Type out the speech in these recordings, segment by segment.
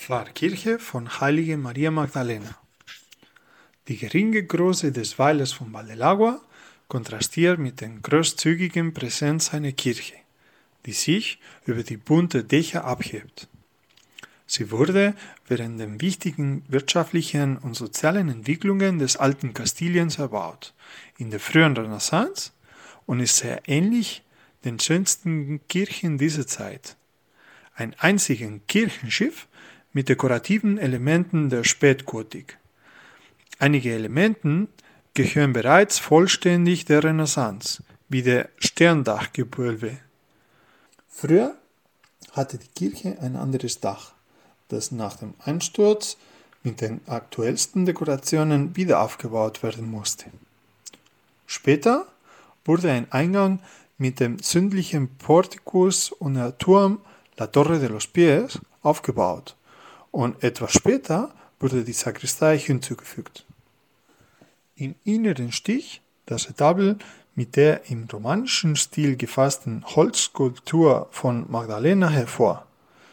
Pfarrkirche von Heilige Maria Magdalena. Die geringe Größe des Weilers von Val del Agua kontrastiert mit der großzügigen Präsenz seiner Kirche, die sich über die bunten Dächer abhebt. Sie wurde während den wichtigen wirtschaftlichen und sozialen Entwicklungen des alten Kastiliens erbaut, in der frühen Renaissance, und ist sehr ähnlich den schönsten Kirchen dieser Zeit. Ein einziges Kirchenschiff mit dekorativen Elementen der Spätgotik. Einige Elemente gehören bereits vollständig der Renaissance, wie der Sterndachgewölbe. Früher hatte die Kirche ein anderes Dach, das nach dem Einsturz mit den aktuellsten Dekorationen wieder aufgebaut werden musste. Später wurde ein Eingang mit dem südlichen Portikus und der Turm La Torre de los Pies aufgebaut und etwas später wurde die Sakristei hinzugefügt. Im inneren sticht das Retabel mit der im romanischen Stil gefassten Holzskulptur von Magdalena hervor.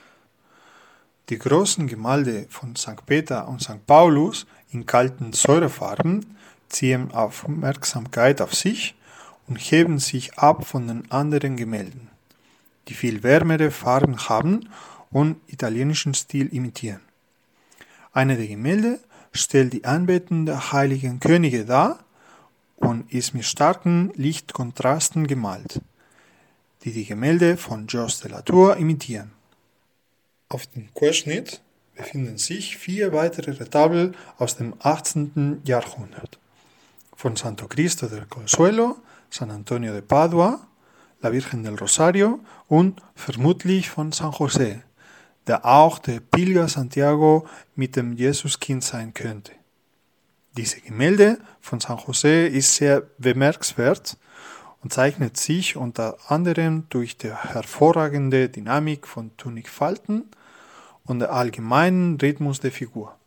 Die großen Gemälde von St. Peter und St. Paulus in kalten Säurefarben ziehen Aufmerksamkeit auf sich und heben sich ab von den anderen Gemälden, die viel wärmere Farben haben und italienischen Stil imitieren. Eine der Gemälde stellt die Anbetung der heiligen Könige dar und ist mit starken Lichtkontrasten gemalt, die die Gemälde von Jos de la Tour imitieren. Auf dem Querschnitt befinden sich 4 weitere Retabel aus dem 18. Jahrhundert. Von Santo Cristo del Consuelo, San Antonio de Padua, la Virgen del Rosario und vermutlich von San José, der auch der Pilger Santiago mit dem Jesuskind sein könnte. Diese Gemälde von San José ist sehr bemerkenswert und zeichnet sich unter anderem durch die hervorragende Dynamik von Tunikfalten und der allgemeinen Rhythmus der Figur.